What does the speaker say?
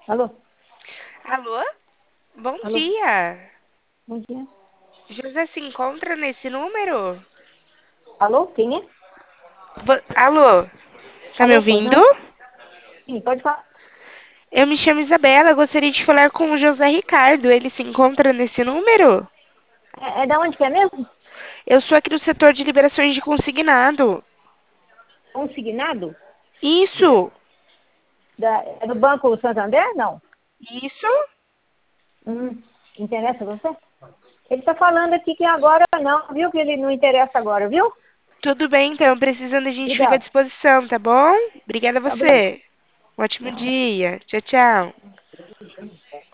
Alô? Alô? Bom Alô? dia. Bom dia. José se encontra nesse número? Alô? Quem é? Alô? Tá me Alô? Pois ouvindo? não? Sim, pode falar. Eu me chamo Isabela, gostaria de falar com o José Ricardo. Ele se encontra nesse número? É da onde que é mesmo? Eu sou aqui do setor de liberações de consignado. Consignado? Isso, É do Banco Santander? Não. isso. Interessa você? Ele está falando aqui que agora não, viu? Que ele não interessa agora, viu? Tudo bem, então. Precisando, a gente fica à Obrigada. disposição, tá bom? Obrigada a Tá bem. você. Um ótimo dia. Tchau, tchau.